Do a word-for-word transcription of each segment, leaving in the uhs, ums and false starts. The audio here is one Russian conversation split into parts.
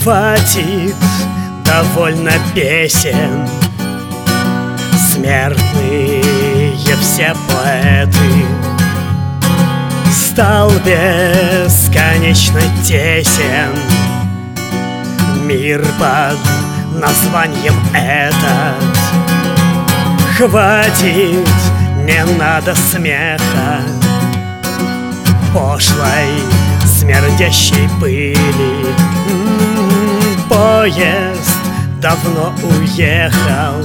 Хватит, довольно песен. Смертные все поэты. Стал бесконечно тесен мир под названием этот. Хватит, не надо смеха, пошлой смердящей пыли. М-м-м, поезд давно уехал,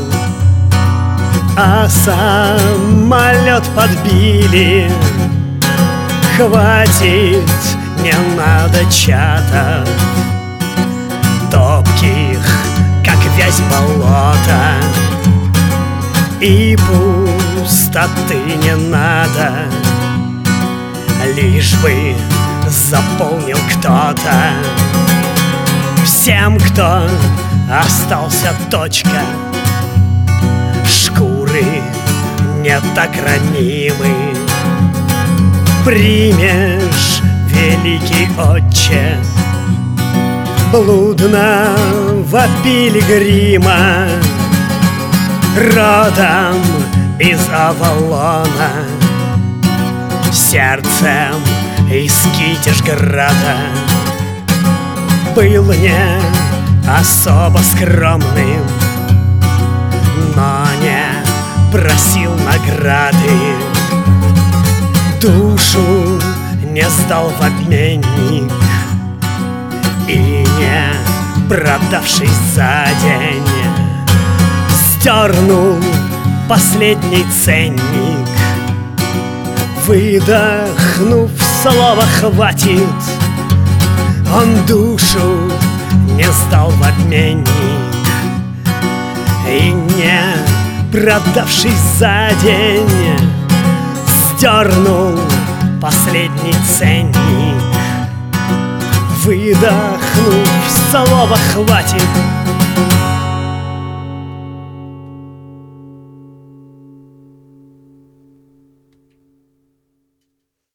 а самолет подбили. Хватит, не надо чатов топких, как вязь болота. И пустоты не надо, лишь бы заполнил кто-то. Всем, кто остался точка, шкуры не так ранимы. Примешь, великий отче, блудного пилигрима, родом из Авалона, сердцем из Китежграда. Был не особо скромным, но не просил награды. Душу не сдал в обменник и не продавшись за день, стернул последний ценник, выдохнув слово «хватит». Он душу не сдал в обменник и не продавшись за день, стернул последний ценник, выдохнув слово «хватит».